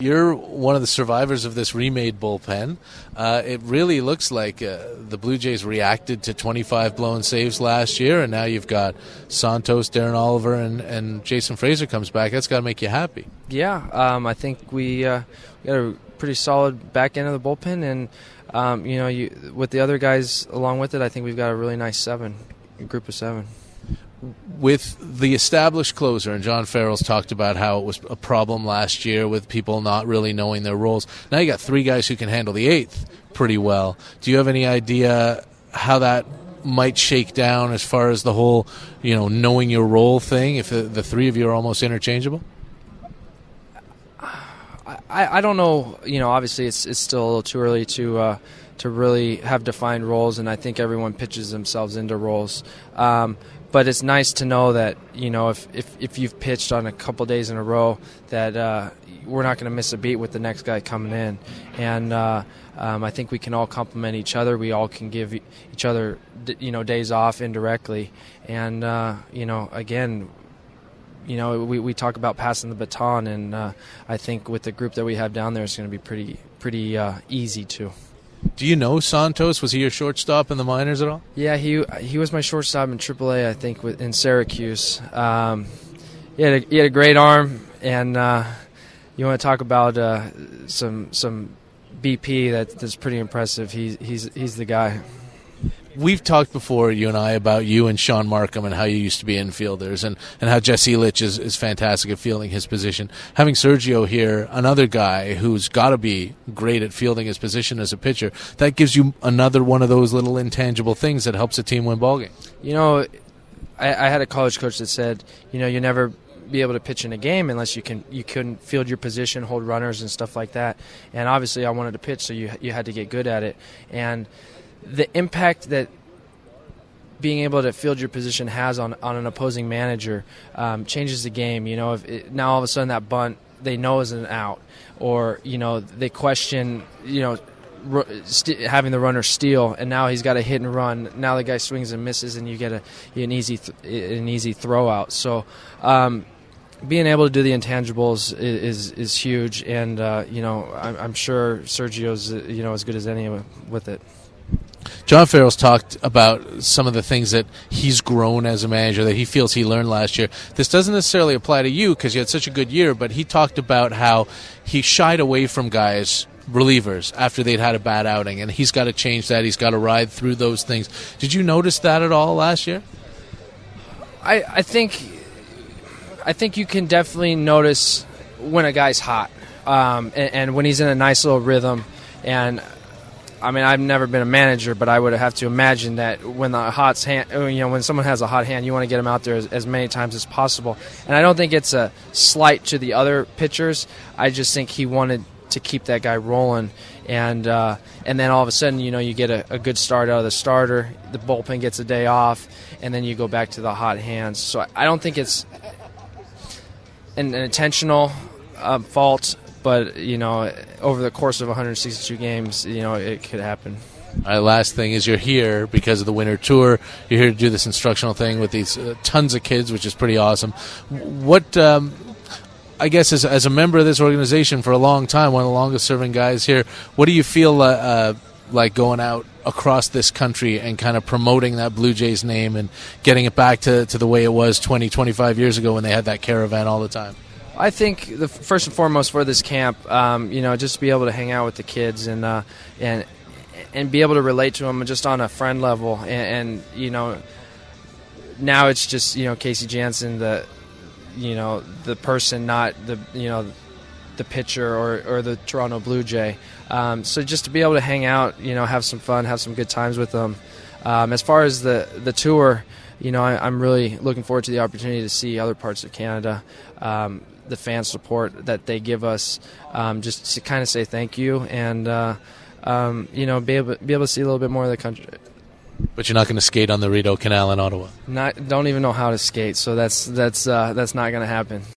You're one of the survivors of this remade bullpen. It really looks like the Blue Jays reacted to 25 blown saves last year, and now you've got Santos, Darren Oliver, and Jason Fraser comes back. That's got to make you happy. Yeah, I think we got a pretty solid back end of the bullpen, and with the other guys along with it, I think we've got a really nice group of seven. With the established closer, and John Farrell's talked about how it was a problem last year with people not really knowing their roles. Now you got three guys who can handle the eighth pretty well. Do you have any idea how that might shake down as far as the whole, knowing your role thing, if the three of you are almost interchangeable? I don't know. Obviously it's still a little too early to really have defined roles, and I think everyone pitches themselves into roles. But it's nice to know that, if you've pitched on a couple days in a row, that we're not going to miss a beat with the next guy coming in. And I think we can all complement each other. We all can give each other, days off indirectly. And, again, we talk about passing the baton, and I think with the group that we have down there, it's going to be pretty easy too. Do you know Santos? Was he your shortstop in the minors at all? Yeah, he was my shortstop in AAA, I think, in Syracuse. He had a great arm, and you want to talk about some BP that's pretty impressive. He's the guy. We've talked before, you and I, about you and Sean Markham and how you used to be infielders, and how Jesse Litch is fantastic at fielding his position. Having Sergio here, another guy who's got to be great at fielding his position as a pitcher, that gives you another one of those little intangible things that helps a team win ballgames. I had a college coach that said, you never be able to pitch in a game unless you couldn't field your position, hold runners and stuff like that. And obviously I wanted to pitch, so you had to get good at it. And the impact that being able to field your position has on an opposing manager changes the game. Now all of a sudden that bunt they know is an out, or they question having the runner steal, and now he's got a hit and run. Now the guy swings and misses, and you get an easy throw out. So being able to do the intangibles is huge, and I'm sure Sergio's as good as any with it. John Farrell's talked about some of the things that he's grown as a manager, that he feels he learned last year. This doesn't necessarily apply to you because you had such a good year, but he talked about how he shied away from guys, relievers, after they'd had a bad outing, and he's got to change that. He's got to ride through those things. Did you notice that at all last year? I think you can definitely notice when a guy's hot, and when he's in a nice little rhythm. And I've never been a manager, but I would have to imagine that when when someone has a hot hand, you want to get them out there as many times as possible. And I don't think it's a slight to the other pitchers. I just think he wanted to keep that guy rolling, and then all of a sudden, you get a good start out of the starter. The bullpen gets a day off, and then you go back to the hot hands. So I don't think it's an intentional fault. But, over the course of 162 games, it could happen. All right, last thing is you're here because of the winter tour. You're here to do this instructional thing with these tons of kids, which is pretty awesome. What, I guess, as a member of this organization for a long time, one of the longest-serving guys here, what do you feel like going out across this country and kind of promoting that Blue Jays name and getting it back to the way it was 20, 25 years ago when they had that caravan all the time? I think the first and foremost for this camp, just to be able to hang out with the kids and be able to relate to them just on a friend level, and now it's just Casey Janssen, the person, not the pitcher or the Toronto Blue Jay. So just to be able to hang out, have some fun, have some good times with them. As far as the tour, I'm really looking forward to the opportunity to see other parts of Canada. The fan support that they give us, just to kind of say thank you, and be able to see a little bit more of the country. But you're not going to skate on the Rideau Canal in Ottawa. Don't even know how to skate, so that's not going to happen.